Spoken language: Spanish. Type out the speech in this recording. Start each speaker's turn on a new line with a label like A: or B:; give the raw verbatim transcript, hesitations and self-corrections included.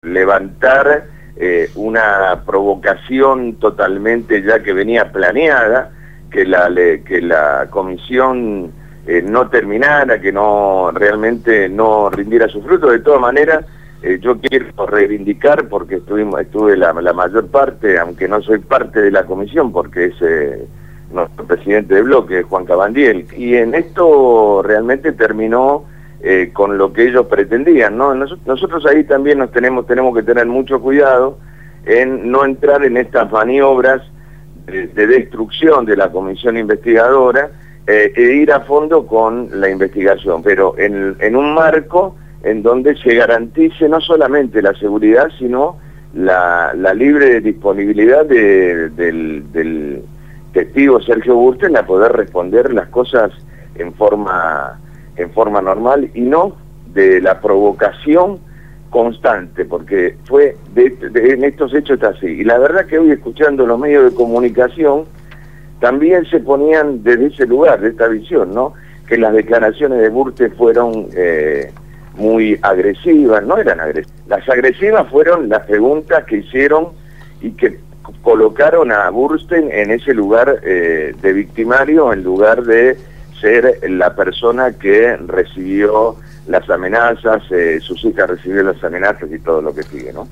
A: levantar eh, una provocación totalmente ya que venía planeada, que la, le, que la comisión eh, no terminara, que no realmente no rindiera su fruto. De todas maneras, eh, yo quiero reivindicar, porque estuvimos, estuve la, la mayor parte, aunque no soy parte de la comisión, porque es eh, nuestro presidente de bloque, Juan Cabandiel, y en esto realmente terminó Eh, con lo que ellos pretendían, ¿no? Nos, nosotros ahí también nos tenemos, tenemos que tener mucho cuidado en no entrar en estas maniobras de, de destrucción de la comisión investigadora eh, e ir a fondo con la investigación, pero en, en un marco en donde se garantice no solamente la seguridad, sino la, la libre disponibilidad de, del, del testigo Sergio Bursten a poder responder las cosas en forma... en forma normal y no de la provocación constante, porque fue de, de, en estos hechos está así. Y la verdad que hoy, escuchando los medios de comunicación, también se ponían desde ese lugar, de esta visión, ¿no? Que las declaraciones de Bursten fueron eh, muy agresivas, no eran agresivas. Las agresivas fueron las preguntas que hicieron y que colocaron a Bursten en ese lugar eh, de victimario, en lugar de ser la persona que recibió las amenazas, eh, sus hijas recibieron las amenazas y todo lo que sigue, ¿no?